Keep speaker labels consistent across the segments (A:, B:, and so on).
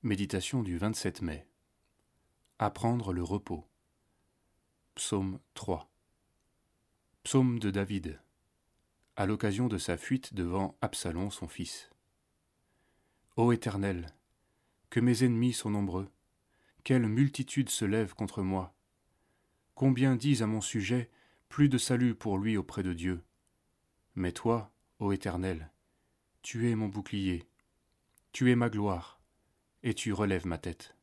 A: Méditation du 27 mai. Apprendre le repos. Psaume 3. Psaume de David, à l'occasion de sa fuite devant Absalom son fils. Ô Éternel, que mes ennemis sont nombreux, quelle multitude se lève contre moi. Combien disent à mon sujet, plus de salut pour lui auprès de Dieu. Mais toi, ô Éternel, tu es mon bouclier, tu es ma gloire, et tu relèves ma tête.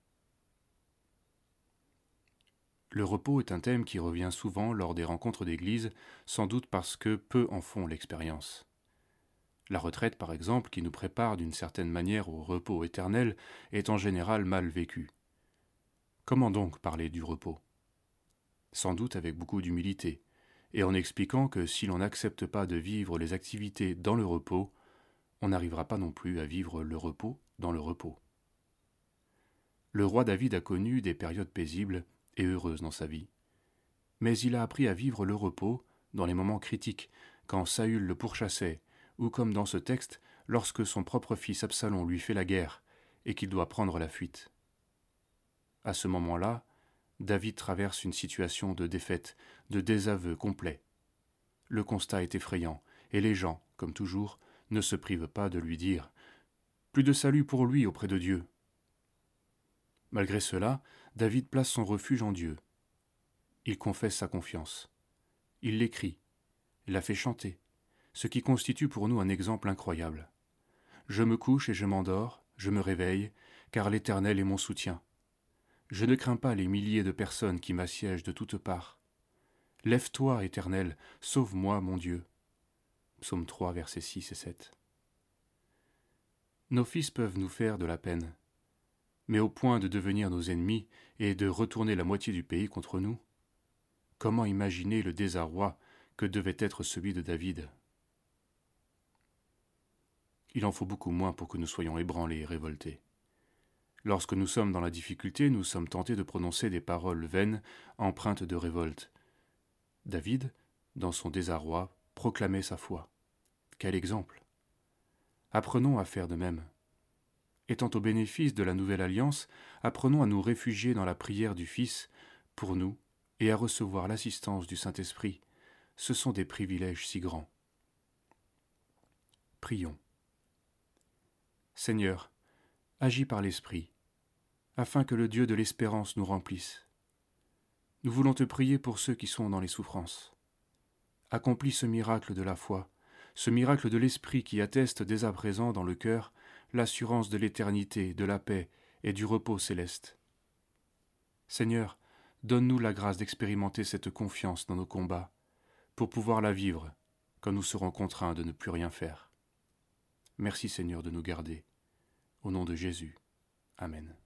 A: Le repos est un thème qui revient souvent lors des rencontres d'église, sans doute parce que peu en font l'expérience. La retraite, par exemple, qui nous prépare d'une certaine manière au repos éternel, est en général mal vécue. Comment donc parler du repos? Sans doute avec beaucoup d'humilité, et en expliquant que si l'on n'accepte pas de vivre les activités dans le repos, on n'arrivera pas non plus à vivre le repos dans le repos. Le roi David a connu des périodes paisibles et heureuses dans sa vie. Mais il a appris à vivre le repos dans les moments critiques, quand Saül le pourchassait, ou comme dans ce texte, lorsque son propre fils Absalom lui fait la guerre et qu'il doit prendre la fuite. À ce moment-là, David traverse une situation de défaite, de désaveu complet. Le constat est effrayant, et les gens, comme toujours, ne se privent pas de lui dire « Plus de salut pour lui auprès de Dieu ». Malgré cela, David place son refuge en Dieu. Il confesse sa confiance. Il l'écrit, la fait chanter, ce qui constitue pour nous un exemple incroyable. Je me couche et je m'endors, je me réveille, car l'Éternel est mon soutien. Je ne crains pas les milliers de personnes qui m'assiègent de toutes parts. Lève-toi, Éternel, sauve-moi, mon Dieu. Psaume 3, versets 6 et 7. Nos fils peuvent nous faire de la peine, mais au point de devenir nos ennemis et de retourner la moitié du pays contre nous. Comment imaginer le désarroi que devait être celui de David? Il en faut beaucoup moins pour que nous soyons ébranlés et révoltés. Lorsque nous sommes dans la difficulté, nous sommes tentés de prononcer des paroles vaines, empreintes de révolte. David, dans son désarroi, proclamait sa foi. Quel exemple! Apprenons à faire de même. Étant au bénéfice de la nouvelle alliance, apprenons à nous réfugier dans la prière du Fils pour nous et à recevoir l'assistance du Saint-Esprit. Ce sont des privilèges si grands. Prions. Seigneur, agis par l'Esprit, afin que le Dieu de l'espérance nous remplisse. Nous voulons te prier pour ceux qui sont dans les souffrances. Accomplis ce miracle de la foi, ce miracle de l'Esprit qui atteste dès à présent dans le cœur l'assurance de l'éternité, de la paix et du repos céleste. Seigneur, donne-nous la grâce d'expérimenter cette confiance dans nos combats, pour pouvoir la vivre quand nous serons contraints de ne plus rien faire. Merci Seigneur de nous garder. Au nom de Jésus. Amen.